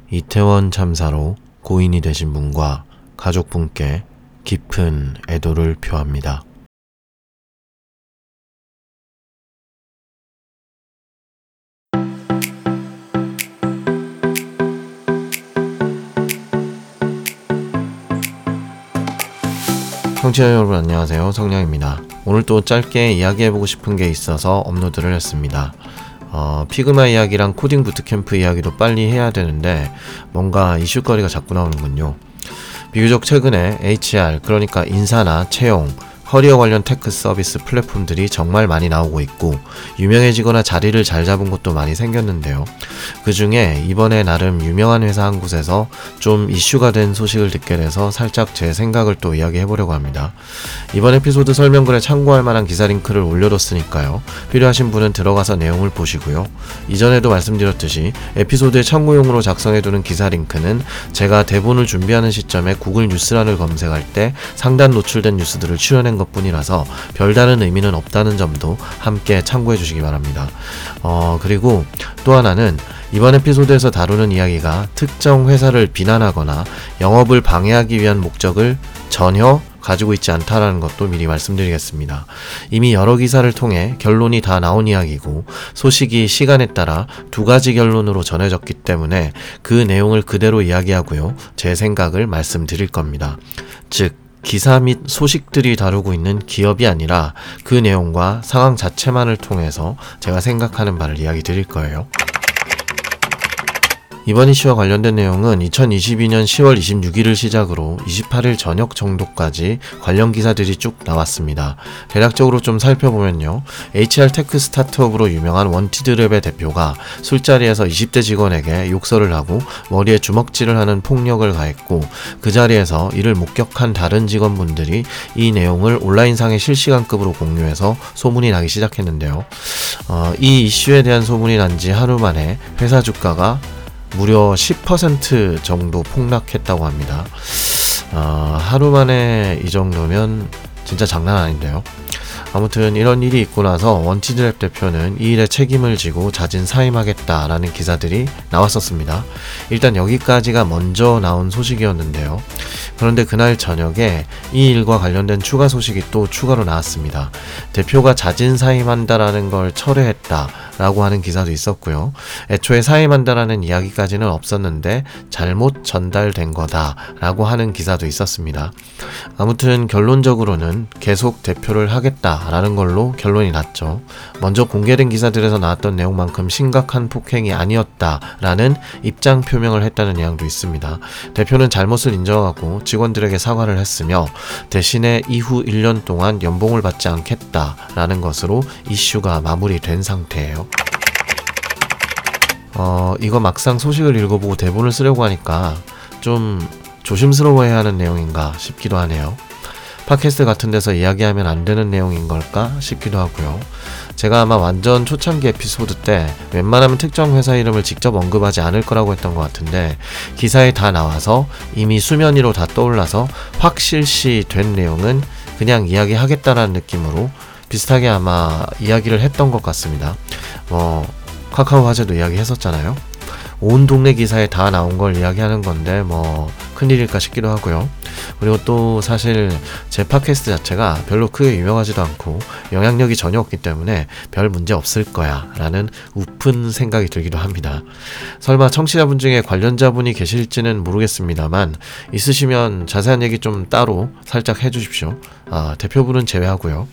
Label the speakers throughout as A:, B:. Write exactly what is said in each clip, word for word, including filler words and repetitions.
A: 이태원 참사로 고인이 되신 분과 가족분께 깊은 애도를 표합니다. 청취자 여러분 안녕하세요. 성량입니다. 오늘 또 짧게 이야기해보고 싶은 게 있어서 업로드를 했습니다. 어, 피그마 이야기랑 코딩 부트캠프 이야기도 빨리 해야 되는데 뭔가 이슈거리가 자꾸 나오는군요. 비교적 최근에 에이치알, 그러니까 인사나 채용, 커리어 관련 테크 서비스 플랫폼들이 정말 많이 나오고 있고 유명해지거나 자리를 잘 잡은 곳도 많이 생겼는데요. 그 중에 이번에 나름 유명한 회사 한 곳에서 좀 이슈가 된 소식을 듣게 돼서 살짝 제 생각을 또 이야기해보려고 합니다. 이번 에피소드 설명글에 참고할 만한 기사 링크를 올려뒀으니까요. 필요하신 분은 들어가서 내용을 보시고요. 이전에도 말씀드렸듯이 에피소드의 참고용으로 작성해두는 기사 링크는 제가 대본을 준비하는 시점에 구글 뉴스란을 검색할 때 상단 노출된 뉴스들을 출연한 것 뿐이라서 별다른 의미는 없다는 점도 함께 참고해 주시기 바랍니다. 어, 그리고 또 하나는 이번 에피소드에서 다루는 이야기가 특정 회사를 비난하거나 영업을 방해하기 위한 목적을 전혀 가지고 있지 않다라는 것도 미리 말씀드리겠습니다. 이미 여러 기사를 통해 결론이 다 나온 이야기고 소식이 시간에 따라 두 가지 결론으로 전해졌기 때문에 그 내용을 그대로 이야기하고요. 제 생각을 말씀드릴 겁니다. 즉 기사 및 소식들이 다루고 있는 기업이 아니라 그 내용과 상황 자체만을 통해서 제가 생각하는 바를 이야기 드릴 거예요. 이번 이슈와 관련된 내용은 이천이십이년 시월 이십육일을 시작으로 이십팔일 저녁 정도까지 관련 기사들이 쭉 나왔습니다. 대략적으로 좀 살펴보면요. 에이치알 테크 스타트업으로 유명한 원티드랩의 대표가 술자리에서 이십대 직원에게 욕설을 하고 머리에 주먹질을 하는 폭력을 가했고 그 자리에서 이를 목격한 다른 직원분들이 이 내용을 온라인상의 실시간급으로 공유해서 소문이 나기 시작했는데요. 어, 이 이슈에 대한 소문이 난 지 하루 만에 회사 주가가 무려 십 퍼센트 정도 폭락했다고 합니다. 어, 하루 만에 이 정도면 진짜 장난 아닌데요. 아무튼 이런 일이 있고 나서 원티드랩 대표는 이 일에 책임을 지고 자진 사임하겠다라는 기사들이 나왔었습니다. 일단 여기까지가 먼저 나온 소식이었는데요. 그런데 그날 저녁에 이 일과 관련된 추가 소식이 또 추가로 나왔습니다. 대표가 자진 사임한다라는 걸 철회했다 라고 하는 기사도 있었고요. 애초에 사임한다라는 이야기까지는 없었는데 잘못 전달된 거다 라고 하는 기사도 있었습니다. 아무튼 결론적으로는 계속 대표를 하겠다라는 걸로 결론이 났죠. 먼저 공개된 기사들에서 나왔던 내용만큼 심각한 폭행이 아니었다라는 입장 표명을 했다는 내용도 있습니다. 대표는 잘못을 인정하고 직원들에게 사과를 했으며 대신에 이후 일 년 동안 연봉을 받지 않겠다라는 것으로 이슈가 마무리된 상태예요. 어, 이거 막상 소식을 읽어보고 대본을 쓰려고 하니까 좀 조심스러워해야 하는 내용인가 싶기도 하네요. 팟캐스트 같은 데서 이야기하면 안 되는 내용인 걸까 싶기도 하고요. 제가 아마 완전 초창기 에피소드 때 웬만하면 특정 회사 이름을 직접 언급하지 않을 거라고 했던 것 같은데 기사에 다 나와서 이미 수면 위로 다 떠올라서 확실시 된 내용은 그냥 이야기하겠다라는 느낌으로 비슷하게 아마 이야기를 했던 것 같습니다. 뭐 카카오 화재도 이야기했었잖아요. 온 동네 기사에 다 나온 걸 이야기하는 건데 뭐 큰일일까 싶기도 하고요. 그리고 또 사실 제 팟캐스트 자체가 별로 크게 유명하지도 않고 영향력이 전혀 없기 때문에 별 문제 없을 거야 라는 우픈 생각이 들기도 합니다. 설마 청취자분 중에 관련자분이 계실지는 모르겠습니다만 있으시면 자세한 얘기 좀 따로 살짝 해주십시오. 아, 대표분은 제외하고요.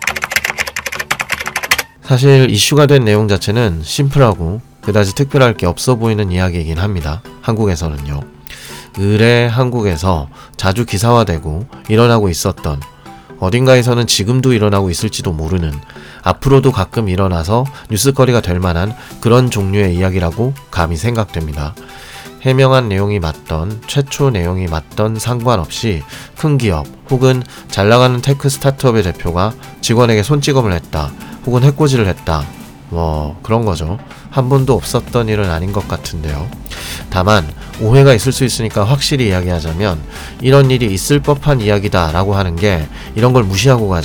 A: 사실 이슈가 된 내용 자체는 심플하고 그다지 특별할 게 없어 보이는 이야기이긴 합니다. 한국에서는요. 의뢰 한국에서 자주 기사화되고 일어나고 있었던, 어딘가에서는 지금도 일어나고 있을지도 모르는, 앞으로도 가끔 일어나서 뉴스거리가 될 만한 그런 종류의 이야기라고 감히 생각됩니다. 해명한 내용이 맞던, 최초 내용이 맞던 상관없이 큰 기업 혹은 잘나가는 테크 스타트업의 대표가 직원에게 손찌검을 했다 혹은 해코지를 했다, 뭐 그런 거죠. 한 번도 없었던 일은 아닌 것 같은데요. 다만 오해가 있을 수 있으니까 확실히 이야기하자면 이런 일이 있을 법한 이야기다 라고 하는 게 이런 걸 무시하고 가자,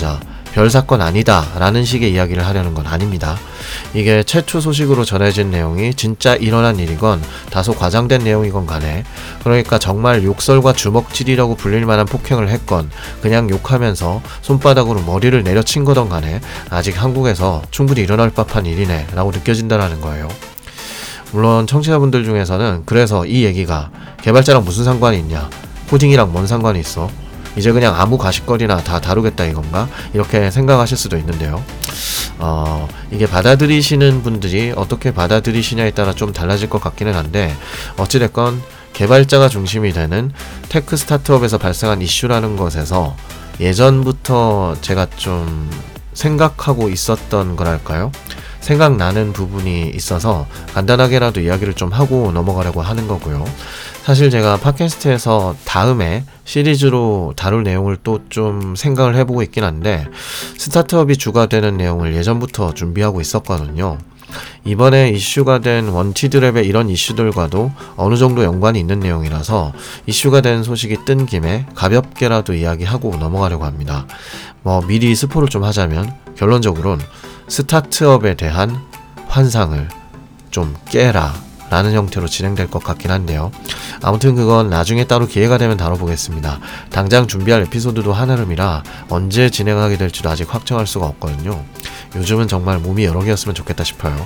A: 별 사건 아니다 라는 식의 이야기를 하려는 건 아닙니다. 이게 최초 소식으로 전해진 내용이 진짜 일어난 일이건 다소 과장된 내용이건 간에, 그러니까 정말 욕설과 주먹질이라고 불릴 만한 폭행을 했건 그냥 욕하면서 손바닥으로 머리를 내려친 거던 간에 아직 한국에서 충분히 일어날 법한 일이네 라고 느껴진다는 거예요. 물론 청취자분들 중에서는 그래서 이 얘기가 개발자랑 무슨 상관이 있냐, 코딩이랑 뭔 상관이 있어, 이제 그냥 아무 가십거리나 다 다루겠다 이건가, 이렇게 생각하실 수도 있는데요. 어, 이게 받아들이시는 분들이 어떻게 받아들이시냐에 따라 좀 달라질 것 같기는 한데, 어찌됐건 개발자가 중심이 되는 테크 스타트업에서 발생한 이슈라는 것에서 예전부터 제가 좀 생각하고 있었던 거랄까요? 생각나는 부분이 있어서 간단하게라도 이야기를 좀 하고 넘어가려고 하는 거고요. 사실 제가 팟캐스트에서 다음에 시리즈로 다룰 내용을 또 좀 생각을 해보고 있긴 한데, 스타트업이 주가 되는 내용을 예전부터 준비하고 있었거든요. 이번에 이슈가 된 원티드랩의 이런 이슈들과도 어느 정도 연관이 있는 내용이라서 이슈가 된 소식이 뜬 김에 가볍게라도 이야기하고 넘어가려고 합니다. 뭐 미리 스포를 좀 하자면 결론적으로는 스타트업에 대한 환상을 좀 깨라 라는 형태로 진행될 것 같긴 한데요. 아무튼 그건 나중에 따로 기회가 되면 다뤄보겠습니다. 당장 준비할 에피소드도 한아름이라 언제 진행하게 될지도 아직 확정할 수가 없거든요. 요즘은 정말 몸이 여러 개였으면 좋겠다 싶어요.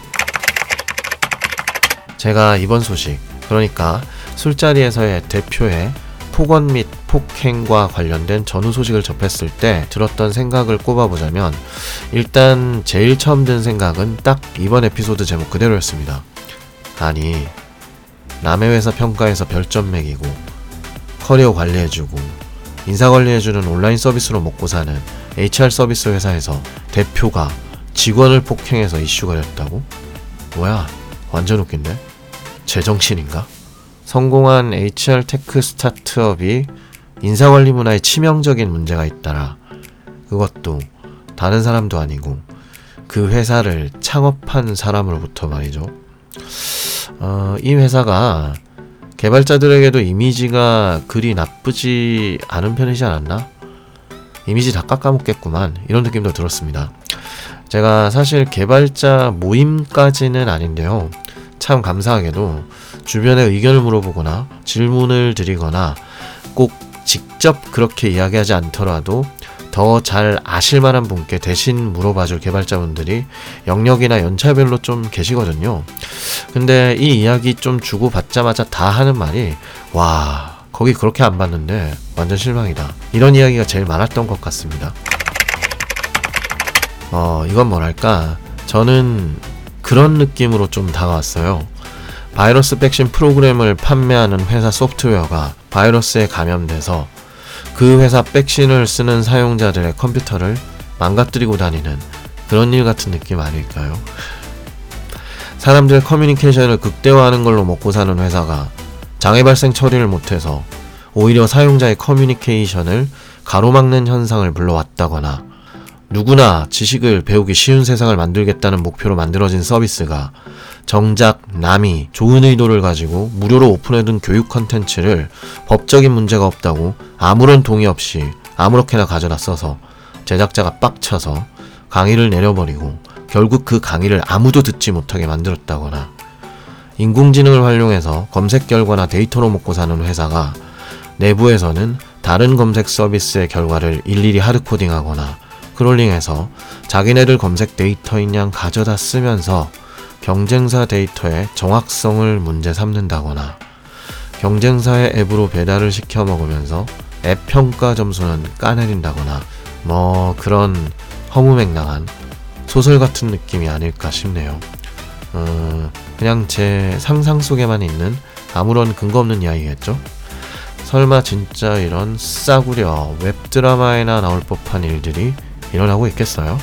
A: 제가 이번 소식, 그러니까 술자리에서의 대표의 폭언 및 폭행과 관련된 전후 소식을 접했을 때 들었던 생각을 꼽아보자면, 일단 제일 처음 든 생각은 딱 이번 에피소드 제목 그대로였습니다. 아니, 남의 회사 평가에서 별점 매기고 커리어 관리해주고 인사 관리해주는 온라인 서비스로 먹고 사는 에이치알 서비스 회사에서 대표가 직원을 폭행해서 이슈가 됐다고? 뭐야, 완전 웃긴데? 제정신인가? 성공한 에이치알 테크 스타트업이 인사관리 문화에 치명적인 문제가 있다라. 그것도 다른 사람도 아니고 그 회사를 창업한 사람으로부터 말이죠. 어, 이 회사가 개발자들에게도 이미지가 그리 나쁘지 않은 편이지 않았나? 이미지 다 깎아먹겠구만, 이런 느낌도 들었습니다. 제가 사실 개발자 모임까지는 아닌데요, 참 감사하게도 주변에 의견을 물어보거나 질문을 드리거나 꼭 직접 그렇게 이야기하지 않더라도 더 잘 아실 만한 분께 대신 물어봐줄 개발자분들이 영역이나 연차별로 좀 계시거든요. 근데 이 이야기 좀 주고받자마자 다 하는 말이, 와, 거기 그렇게 안 봤는데 완전 실망이다, 이런 이야기가 제일 많았던 것 같습니다. 어, 이건 뭐랄까, 저는 그런 느낌으로 좀 다가왔어요. 바이러스 백신 프로그램을 판매하는 회사 소프트웨어가 바이러스에 감염돼서 그 회사 백신을 쓰는 사용자들의 컴퓨터를 망가뜨리고 다니는 그런 일 같은 느낌 아닐까요? 사람들 커뮤니케이션을 극대화하는 걸로 먹고 사는 회사가 장애 발생 처리를 못해서 오히려 사용자의 커뮤니케이션을 가로막는 현상을 불러왔다거나, 누구나 지식을 배우기 쉬운 세상을 만들겠다는 목표로 만들어진 서비스가 정작 남이 좋은 의도를 가지고 무료로 오픈해둔 교육 컨텐츠를 법적인 문제가 없다고 아무런 동의 없이 아무렇게나 가져다 써서 제작자가 빡쳐서 강의를 내려버리고 결국 그 강의를 아무도 듣지 못하게 만들었다거나, 인공지능을 활용해서 검색 결과나 데이터로 먹고 사는 회사가 내부에서는 다른 검색 서비스의 결과를 일일이 하드코딩하거나 크롤링해서 자기네들 검색 데이터인 양 가져다 쓰면서 경쟁사 데이터의 정확성을 문제 삼는다거나, 경쟁사의 앱으로 배달을 시켜 먹으면서 앱 평가 점수는 까내린다거나, 뭐 그런 허무맹랑한 소설 같은 느낌이 아닐까 싶네요. 어, 그냥 제 상상 속에만 있는 아무런 근거 없는 이야기겠죠? 설마 진짜 이런 싸구려 웹드라마에나 나올 법한 일들이 일어나고 있겠어요?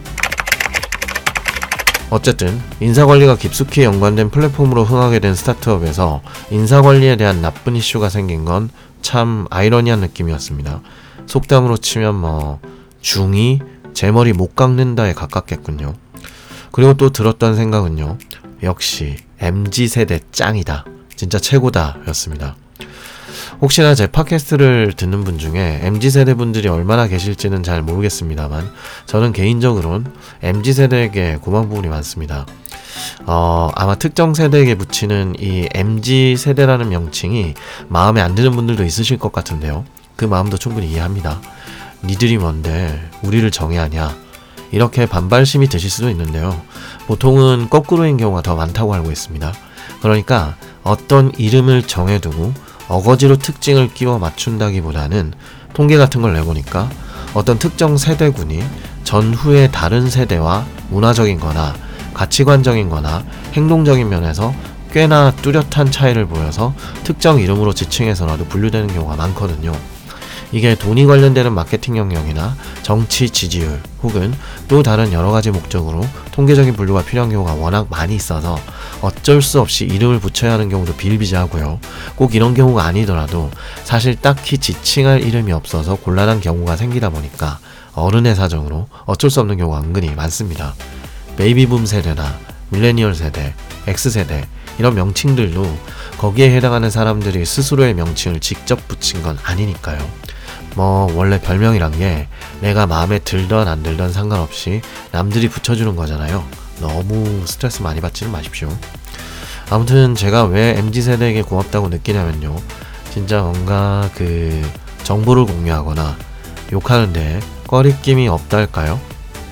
A: 어쨌든 인사관리가 깊숙이 연관된 플랫폼으로 흥하게 된 스타트업에서 인사관리에 대한 나쁜 이슈가 생긴 건 참 아이러니한 느낌이었습니다. 속담으로 치면 뭐 중이 제 머리 못 깎는다에 가깝겠군요. 그리고 또 들었던 생각은요, 역시 엠지세대 짱이다, 진짜 최고다 였습니다. 혹시나 제 팟캐스트를 듣는 분 중에 엠지세대 분들이 얼마나 계실지는 잘 모르겠습니다만 저는 개인적으로는 엠지세대에게 고마운 부분이 많습니다. 어, 아마 특정 세대에게 붙이는 이 엠지세대라는 명칭이 마음에 안 드는 분들도 있으실 것 같은데요. 그 마음도 충분히 이해합니다. 니들이 뭔데 우리를 정의하냐, 이렇게 반발심이 드실 수도 있는데요. 보통은 거꾸로인 경우가 더 많다고 알고 있습니다. 그러니까 어떤 이름을 정해두고 어거지로 특징을 끼워 맞춘다기보다는 통계 같은 걸 내보니까 어떤 특정 세대군이 전후의 다른 세대와 문화적인 거나 가치관적인 거나 행동적인 면에서 꽤나 뚜렷한 차이를 보여서 특정 이름으로 지칭해서라도 분류되는 경우가 많거든요. 이게 돈이 관련되는 마케팅 영역이나 정치 지지율 혹은 또 다른 여러가지 목적으로 통계적인 분류가 필요한 경우가 워낙 많이 있어서 어쩔 수 없이 이름을 붙여야 하는 경우도 비일비재하고요. 꼭 이런 경우가 아니더라도 사실 딱히 지칭할 이름이 없어서 곤란한 경우가 생기다 보니까 어른의 사정으로 어쩔 수 없는 경우가 은근히 많습니다. 베이비붐 세대나 밀레니얼 세대, X세대 이런 명칭들도 거기에 해당하는 사람들이 스스로의 명칭을 직접 붙인 건 아니니까요. 뭐 원래 별명이란 게 내가 마음에 들던 안 들던 상관없이 남들이 붙여주는 거잖아요. 너무 스트레스 많이 받지는 마십시오. 아무튼 제가 왜 엠지세대에게 고맙다고 느끼냐면요, 진짜 뭔가 그 정보를 공유하거나 욕하는데 꺼리낌이 없달까요?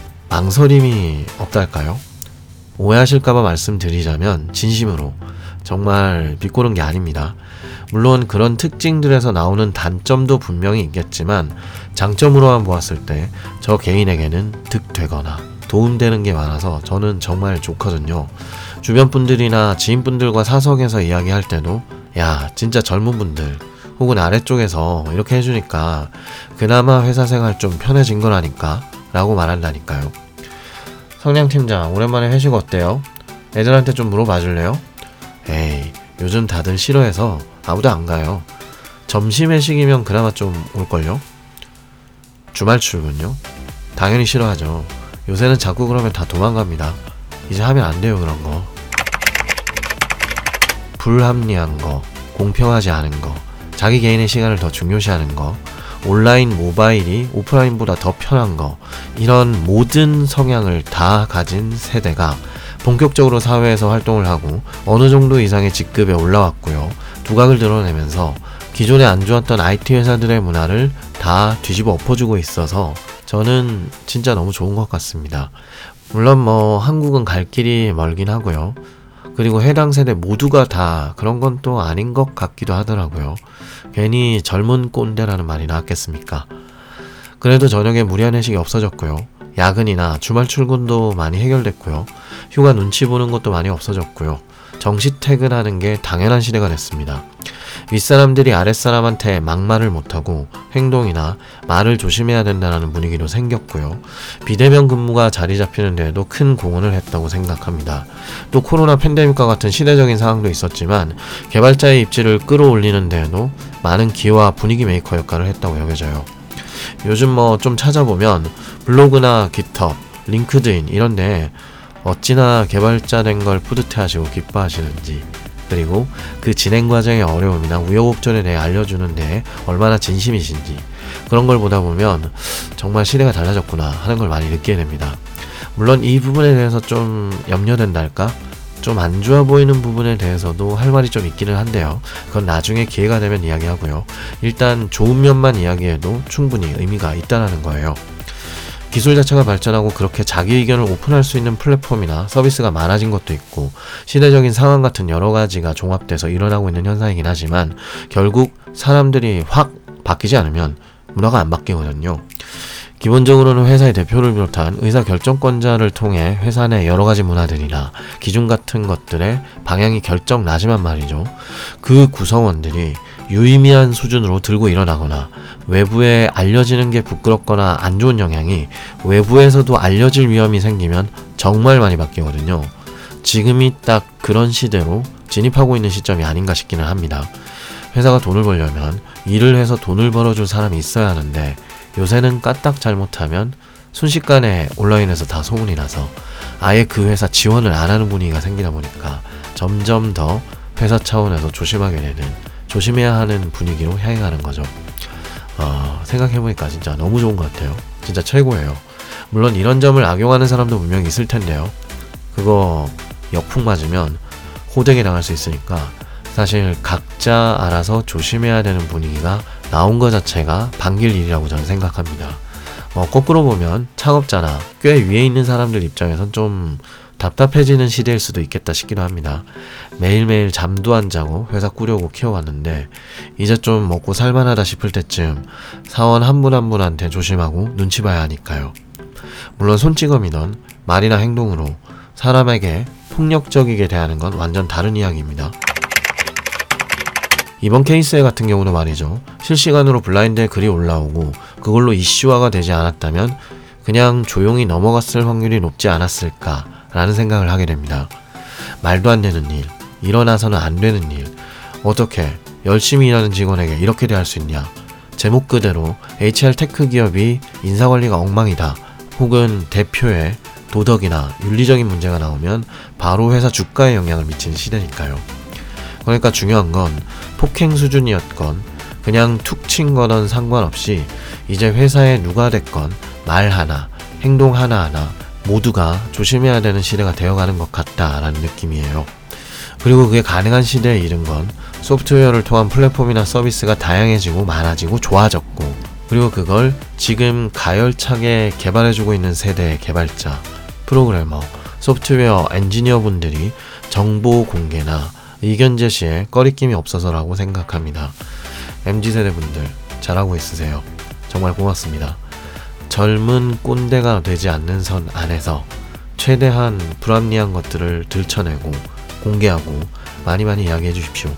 A: 망설임이 없달까요? 오해하실까봐 말씀드리자면 진심으로 정말 비꼬는 게 아닙니다. 물론 그런 특징들에서 나오는 단점도 분명히 있겠지만 장점으로만 보았을 때 저 개인에게는 득되거나 도움되는 게 많아서 저는 정말 좋거든요. 주변 분들이나 지인분들과 사석에서 이야기할 때도 야 진짜 젊은 분들 혹은 아래쪽에서 이렇게 해주니까 그나마 회사 생활 좀 편해진 거라니까 라고 말한다니까요. 성냥팀장 오랜만에 회식 어때요? 애들한테 좀 물어봐 줄래요? 에이 요즘 다들 싫어해서 아무도 안 가요. 점심 회식이면 그나마 좀 올걸요? 주말 출근요? 당연히 싫어하죠. 요새는 자꾸 그러면 다 도망갑니다. 이제 하면 안 돼요 그런 거. 불합리한 거, 공평하지 않은 거, 자기 개인의 시간을 더 중요시하는 거, 온라인 모바일이 오프라인보다 더 편한 거, 이런 모든 성향을 다 가진 세대가 본격적으로 사회에서 활동을 하고 어느 정도 이상의 직급에 올라왔고요. 두각을 드러내면서 기존에 안 좋았던 아이티 회사들의 문화를 다 뒤집어 엎어주고 있어서 저는 진짜 너무 좋은 것 같습니다. 물론 뭐 한국은 갈 길이 멀긴 하고요. 그리고 해당 세대 모두가 다 그런 건 또 아닌 것 같기도 하더라고요. 괜히 젊은 꼰대라는 말이 나왔겠습니까? 그래도 저녁에 무리한 회식이 없어졌고요. 야근이나 주말 출근도 많이 해결됐고요. 휴가 눈치 보는 것도 많이 없어졌고요. 정시 퇴근하는 게 당연한 시대가 됐습니다. 윗사람들이 아랫사람한테 막말을 못하고 행동이나 말을 조심해야 된다는 분위기도 생겼고요. 비대면 근무가 자리 잡히는 데에도 큰 공헌을 했다고 생각합니다. 또 코로나 팬데믹과 같은 시대적인 상황도 있었지만 개발자의 입지를 끌어올리는 데에도 많은 기여와 분위기 메이커 역할을 했다고 여겨져요. 요즘 뭐 좀 찾아보면 블로그나 깃허브, 링크드인 이런데 어찌나 개발자 된 걸 뿌듯해하시고 기뻐하시는지, 그리고 그 진행 과정의 어려움이나 우여곡절에 대해 알려주는 데 얼마나 진심이신지, 그런 걸 보다 보면 정말 시대가 달라졌구나 하는 걸 많이 느끼게 됩니다. 물론 이 부분에 대해서 좀 염려된다 할까? 좀 안 좋아 보이는 부분에 대해서도 할 말이 좀 있기는 한데요. 그건 나중에 기회가 되면 이야기하고요. 일단 좋은 면만 이야기해도 충분히 의미가 있다는 거예요. 기술 자체가 발전하고 그렇게 자기 의견을 오픈할 수 있는 플랫폼이나 서비스가 많아진 것도 있고 시대적인 상황 같은 여러 가지가 종합돼서 일어나고 있는 현상이긴 하지만 결국 사람들이 확 바뀌지 않으면 문화가 안 바뀌거든요. 기본적으로는 회사의 대표를 비롯한 의사결정권자를 통해 회사 내 여러가지 문화들이나 기준 같은 것들의 방향이 결정 나지만 말이죠. 그 구성원들이 유의미한 수준으로 들고 일어나거나 외부에 알려지는 게 부끄럽거나 안 좋은 영향이 외부에서도 알려질 위험이 생기면 정말 많이 바뀌거든요. 지금이 딱 그런 시대로 진입하고 있는 시점이 아닌가 싶기는 합니다. 회사가 돈을 벌려면 일을 해서 돈을 벌어줄 사람이 있어야 하는데 요새는 까딱 잘못하면 순식간에 온라인에서 다 소문이 나서 아예 그 회사 지원을 안 하는 분위기가 생기다 보니까 점점 더 회사 차원에서 조심하게 되는 조심해야 하는 분위기로 향해 가는 거죠. 어, 생각해보니까 진짜 너무 좋은 것 같아요. 진짜 최고예요. 물론 이런 점을 악용하는 사람도 분명히 있을 텐데요. 그거 역풍 맞으면 호되게 당할 수 있으니까 사실 각자 알아서 조심해야 되는 분위기가 나온 것 자체가 반길 일이라고 저는 생각합니다. 뭐 거꾸로 보면 창업자나 꽤 위에 있는 사람들 입장에선 좀 답답해지는 시대일 수도 있겠다 싶기도 합니다. 매일매일 잠도 안 자고 회사 꾸려고 키워왔는데 이제 좀 먹고 살만하다 싶을 때쯤 사원 한 분 한 분한테 조심하고 눈치 봐야 하니까요. 물론 손찌검이던 말이나 행동으로 사람에게 폭력적이게 대하는 건 완전 다른 이야기입니다. 이번 케이스 같은 경우는 말이죠. 실시간으로 블라인드에 글이 올라오고 그걸로 이슈화가 되지 않았다면 그냥 조용히 넘어갔을 확률이 높지 않았을까 라는 생각을 하게 됩니다. 말도 안 되는 일, 일어나서는 안 되는 일, 어떻게 열심히 일하는 직원에게 이렇게 대할 수 있냐. 제목 그대로 에이치알 테크 기업이 인사관리가 엉망이다 혹은 대표의 도덕이나 윤리적인 문제가 나오면 바로 회사 주가에 영향을 미치는 시대니까요. 그러니까 중요한 건 폭행 수준이었건 그냥 툭 친 거는 상관없이 이제 회사에 누가 됐건 말 하나, 행동 하나하나 모두가 조심해야 되는 시대가 되어가는 것 같다라는 느낌이에요. 그리고 그게 가능한 시대에 이른 건 소프트웨어를 통한 플랫폼이나 서비스가 다양해지고 많아지고 좋아졌고 그리고 그걸 지금 가열차게 개발해주고 있는 세대의 개발자, 프로그래머, 소프트웨어 엔지니어 분들이 정보 공개나 의견 제시에 꺼리낌이 없어서라고 생각합니다. 엠지 세대 분들 잘하고 있으세요. 정말 고맙습니다. 젊은 꼰대가 되지 않는 선 안에서 최대한 불합리한 것들을 들춰내고 공개하고 많이 많이 이야기해 주십시오.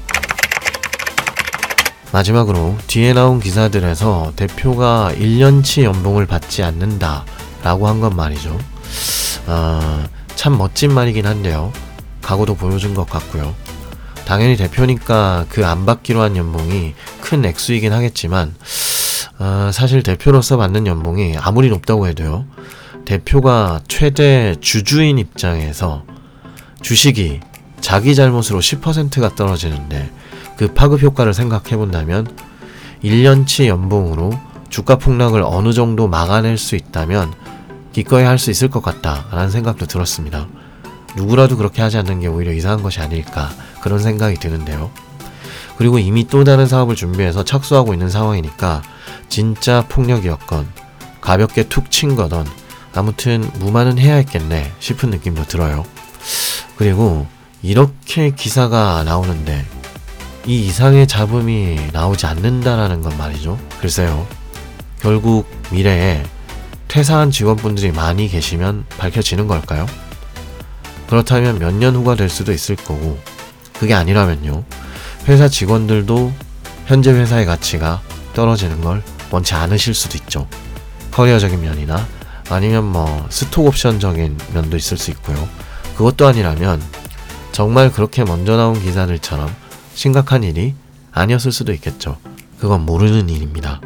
A: 마지막으로 뒤에 나온 기사들에서 대표가 일 년치 연봉을 받지 않는다 라고 한 건 말이죠. 아, 참 멋진 말이긴 한데요. 각오도 보여준 것 같고요. 당연히 대표니까 그 안 받기로 한 연봉이 큰 액수이긴 하겠지만 아, 사실 대표로서 받는 연봉이 아무리 높다고 해도요. 대표가 최대 주주인 입장에서 주식이 자기 잘못으로 십 퍼센트가 떨어지는데 그 파급 효과를 생각해본다면 일 년치 연봉으로 주가 폭락을 어느 정도 막아낼 수 있다면 기꺼이 할 수 있을 것 같다라는 생각도 들었습니다. 누구라도 그렇게 하지 않는 게 오히려 이상한 것이 아닐까 그런 생각이 드는데요. 그리고 이미 또 다른 사업을 준비해서 착수하고 있는 상황이니까 진짜 폭력이었건 가볍게 툭 친 거던 아무튼 무마는 해야 했겠네 싶은 느낌도 들어요. 그리고 이렇게 기사가 나오는데 이 이상의 잡음이 나오지 않는다라는 건 말이죠. 글쎄요. 결국 미래에 퇴사한 직원분들이 많이 계시면 밝혀지는 걸까요? 그렇다면 몇 년 후가 될 수도 있을 거고 그게 아니라면요. 회사 직원들도 현재 회사의 가치가 떨어지는 걸 원치 않으실 수도 있죠. 커리어적인 면이나 아니면 뭐 스톡옵션적인 면도 있을 수 있고요. 그것도 아니라면 정말 그렇게 먼저 나온 기사들처럼 심각한 일이 아니었을 수도 있겠죠. 그건 모르는 일입니다.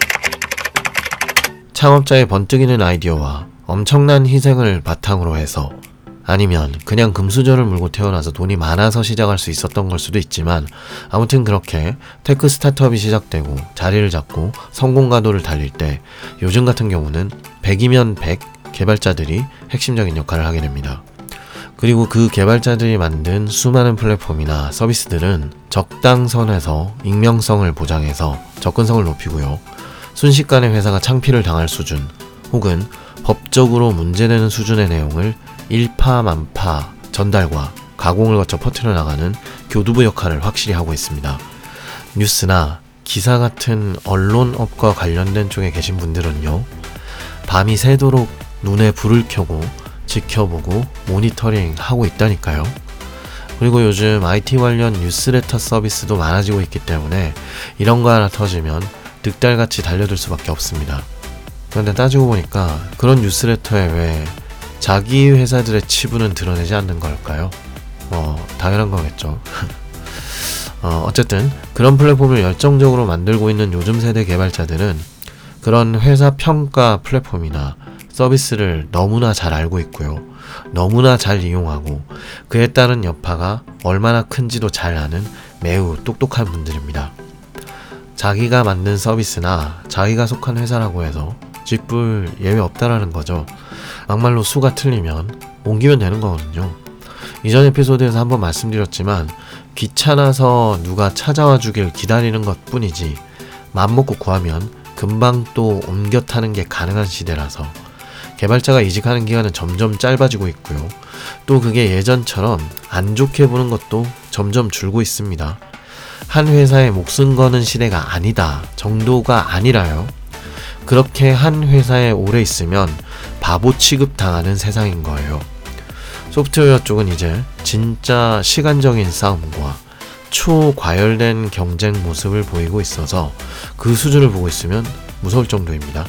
A: 창업자의 번뜩이는 아이디어와 엄청난 희생을 바탕으로 해서 아니면 그냥 금수저를 물고 태어나서 돈이 많아서 시작할 수 있었던 걸 수도 있지만 아무튼 그렇게 테크 스타트업이 시작되고 자리를 잡고 성공 가도를 달릴 때 요즘 같은 경우는 백이면 백 개발자들이 핵심적인 역할을 하게 됩니다. 그리고 그 개발자들이 만든 수많은 플랫폼이나 서비스들은 적당선에서 익명성을 보장해서 접근성을 높이고요. 순식간에 회사가 창피를 당할 수준 혹은 법적으로 문제되는 수준의 내용을 일파만파 전달과 가공을 거쳐 퍼뜨려 나가는 교두보 역할을 확실히 하고 있습니다. 뉴스나 기사 같은 언론업과 관련된 쪽에 계신 분들은요. 밤이 새도록 눈에 불을 켜고 지켜보고 모니터링 하고 있다니까요. 그리고 요즘 아이티 관련 뉴스레터 서비스도 많아지고 있기 때문에 이런 거 하나 터지면 득달같이 달려들 수밖에 없습니다. 그런데 따지고 보니까 그런 뉴스레터에 왜 자기 회사들의 치부는 드러내지 않는 걸까요? 어, 당연한 거겠죠. 어, 어쨌든 그런 플랫폼을 열정적으로 만들고 있는 요즘 세대 개발자들은 그런 회사 평가 플랫폼이나 서비스를 너무나 잘 알고 있고요. 너무나 잘 이용하고 그에 따른 여파가 얼마나 큰지도 잘 아는 매우 똑똑한 분들입니다. 자기가 만든 서비스나 자기가 속한 회사라고 해서 쥐뿔 예외 없다라는 거죠. 막말로 수가 틀리면 옮기면 되는 거거든요. 이전 에피소드에서 한번 말씀드렸지만 귀찮아서 누가 찾아와 주길 기다리는 것 뿐이지 맘먹고 구하면 금방 또 옮겨 타는 게 가능한 시대라서 개발자가 이직하는 기간은 점점 짧아지고 있고요. 또 그게 예전처럼 안 좋게 보는 것도 점점 줄고 있습니다. 한 회사에 목숨 거는 시대가 아니다 정도가 아니라요. 그렇게 한 회사에 오래 있으면 바보 취급 당하는 세상인 거예요. 소프트웨어 쪽은 이제 진짜 시간적인 싸움과 초과열된 경쟁 모습을 보이고 있어서 그 수준을 보고 있으면 무서울 정도입니다.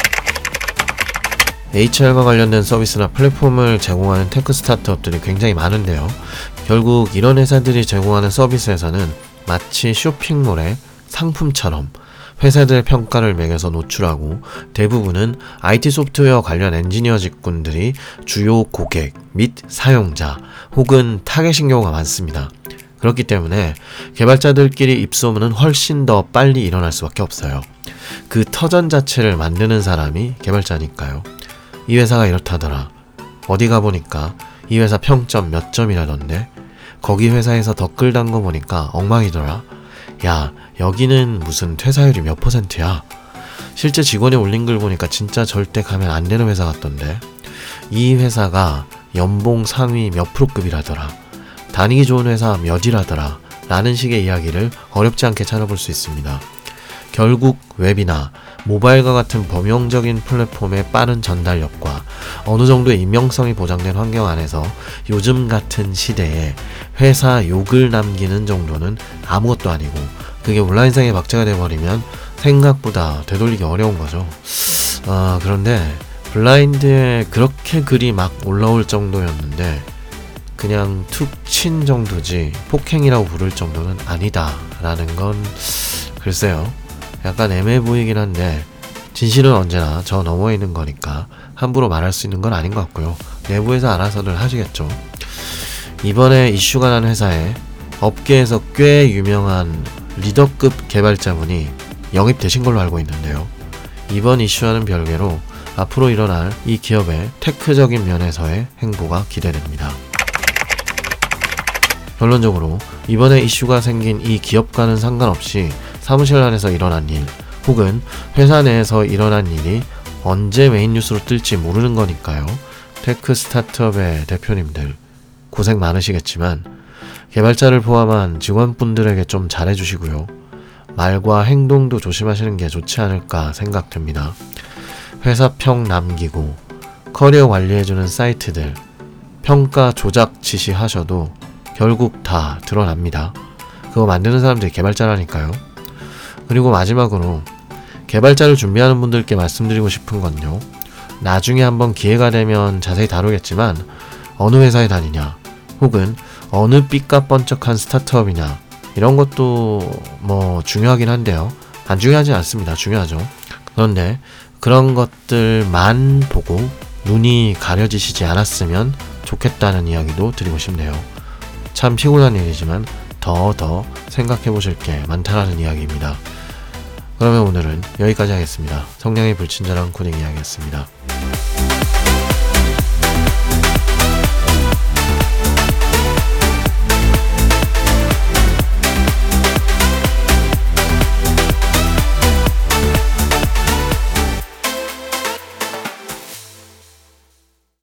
A: 에이치알과 관련된 서비스나 플랫폼을 제공하는 테크 스타트업들이 굉장히 많은데요. 결국 이런 회사들이 제공하는 서비스에서는 마치 쇼핑몰의 상품처럼 회사들의 평가를 매겨서 노출하고 대부분은 아이티 소프트웨어 관련 엔지니어 직군들이 주요 고객 및 사용자 혹은 타겟인 경우가 많습니다. 그렇기 때문에 개발자들끼리 입소문은 훨씬 더 빨리 일어날 수밖에 없어요. 그 터전 자체를 만드는 사람이 개발자니까요. 이 회사가 이렇다더라. 어디 가보니까 이 회사 평점 몇 점이라던데 거기 회사에서 댓글 단 거 보니까 엉망이더라. 야, 여기는 무슨 퇴사율이 몇 퍼센트야? 실제 직원이 올린 글 보니까 진짜 절대 가면 안 되는 회사 같던데. 이 회사가 연봉 상위 몇 프로급이라더라. 다니기 좋은 회사 몇이라더라. 라는 식의 이야기를 어렵지 않게 찾아볼 수 있습니다. 결국 웹이나 모바일과 같은 범용적인 플랫폼의 빠른 전달력과 어느 정도의 익명성이 보장된 환경 안에서 요즘 같은 시대에 회사 욕을 남기는 정도는 아무것도 아니고 그게 온라인상의 박제가 돼버리면 생각보다 되돌리기 어려운 거죠. 아, 그런데 블라인드에 그렇게 글이 막 올라올 정도였는데 그냥 툭 친 정도지 폭행이라고 부를 정도는 아니다 라는 건 글쎄요, 약간 애매해 보이긴 한데 진실은 언제나 저 너머에 있는 거니까 함부로 말할 수 있는 건 아닌 것 같고요. 내부에서 알아서들 하시겠죠. 이번에 이슈가 난 회사에 업계에서 꽤 유명한 리더급 개발자분이 영입되신 걸로 알고 있는데요. 이번 이슈와는 별개로 앞으로 일어날 이 기업의 테크적인 면에서의 행보가 기대됩니다. 결론적으로 이번에 이슈가 생긴 이 기업과는 상관없이 사무실 안에서 일어난 일 혹은 회사 내에서 일어난 일이 언제 메인 뉴스로 뜰지 모르는 거니까요. 테크 스타트업의 대표님들 고생 많으시겠지만 개발자를 포함한 직원분들에게 좀 잘해주시고요. 말과 행동도 조심하시는 게 좋지 않을까 생각됩니다. 회사평 남기고 커리어 관리해주는 사이트들 평가 조작 지시하셔도 결국 다 드러납니다. 그거 만드는 사람들이 개발자라니까요. 그리고 마지막으로 개발자를 준비하는 분들께 말씀드리고 싶은 건요. 나중에 한번 기회가 되면 자세히 다루겠지만 어느 회사에 다니냐 혹은 어느 삐까뻔쩍한 스타트업이냐 이런 것도 뭐 중요하긴 한데요. 안 중요하진 않습니다. 중요하죠. 그런데 그런 것들만 보고 눈이 가려지시지 않았으면 좋겠다는 이야기도 드리고 싶네요. 참 피곤한 일이지만 더 더 생각해 보실 게 많다라는 이야기입니다. 그러면 오늘은 여기까지 하겠습니다. 성량의 불친절한 코딩 이야기였습니다.